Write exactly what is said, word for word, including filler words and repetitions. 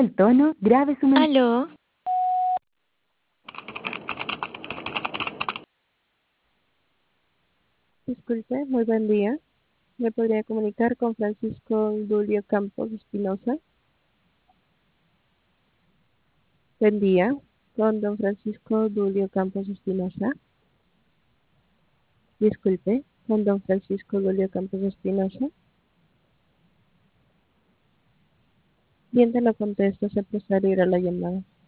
El tono, grave su mensaje. Aló, Disculpe, muy buen día. ¿Me podría comunicar con Francisco Dulio Campos Espinosa? Buen día, con don Francisco Dulio Campos Espinosa. Disculpe, con don Francisco Dulio Campos Espinosa. Bien te lo contesto, se procederá la llamada.